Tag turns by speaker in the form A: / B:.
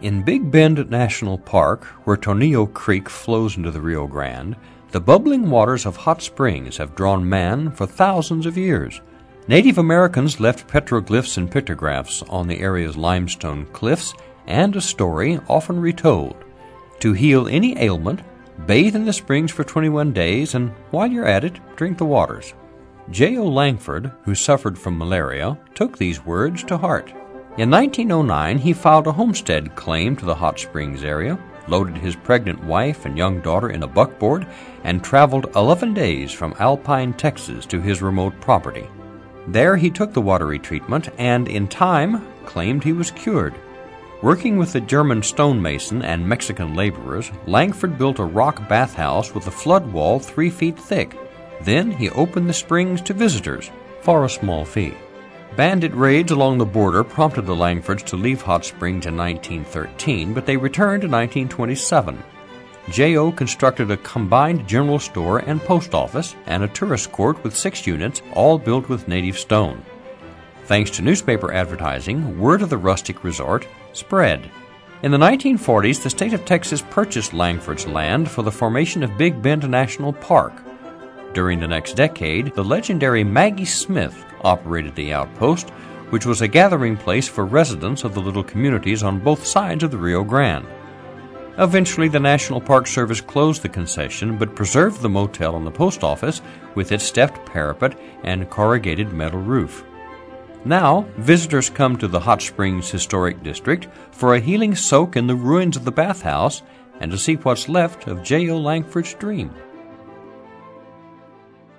A: In Big Bend National Park, where Tornillo Creek flows into the Rio Grande, the bubbling waters of hot springs have drawn man for thousands of years. Native Americans left petroglyphs and pictographs on the area's limestone cliffs and a story often retold. To heal any ailment, bathe in the springs for 21 days, and while you're at it, drink the waters. J.O. Langford, who suffered from malaria, took these words to heart. In 1909, he filed a homestead claim to the hot springs area, loaded his pregnant wife and young daughter in a buckboard, and traveled 11 days from Alpine, Texas to his remote property. There he took the watery treatment and, in time, claimed he was cured. Working with the German stonemason and Mexican laborers, Langford built a rock bathhouse with a flood wall 3 feet thick. Then he opened the springs to visitors for a small fee. Bandit raids along the border prompted the Langfords to leave Hot Springs in 1913, but they returned in 1927. J.O. constructed a combined general store and post office and a tourist court with 6 units, all built with native stone. Thanks to newspaper advertising, word of the rustic resort spread. In the 1940s, the state of Texas purchased Langford's land for the formation of Big Bend National Park. During the next decade, the legendary Maggie Smith operated the outpost, which was a gathering place for residents of the little communities on both sides of the Rio Grande. Eventually, the National Park Service closed the concession but preserved the motel and the post office with its stepped parapet and corrugated metal roof. Now, visitors come to the Hot Springs Historic District for a healing soak in the ruins of the bathhouse and to see what's left of J.O. Langford's dream.